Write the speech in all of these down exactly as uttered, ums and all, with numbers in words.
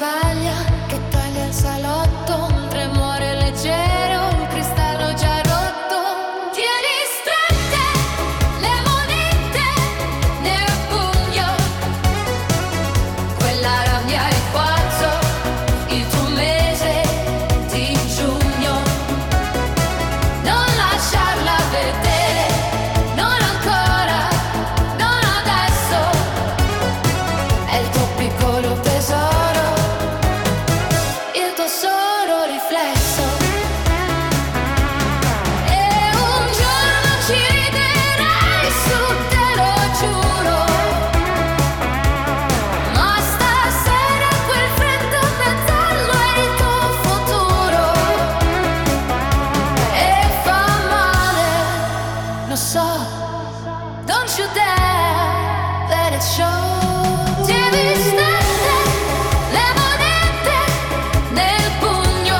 farfaglia che taglia il salotto, un tremore leggero, un cristallo già rotto. Tieni strette le monete nel pugno, quella rabbia e quarzo, il tuo mese di giugno. Non lasciarla vedere, non ancora, non adesso. È il tuo piccolo tesoro, il tuo solo riflesso. E un giorno ci riderai su, te lo giuro. Ma stasera quel freddo metallo è il tuo futuro. E fa male, lo so. Don't you dare let it show. Devi stare le monete nel pugno,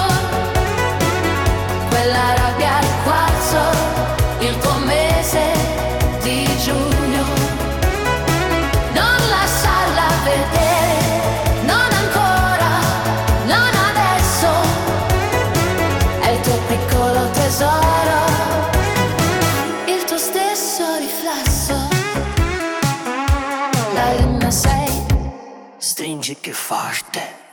quella rabbia al quarzo, il tuo mese di giugno. Non lasciarla vedere, non ancora, non adesso. È il tuo piccolo tesoro, il tuo stesso riflesso. La luna sei, stringi più forte.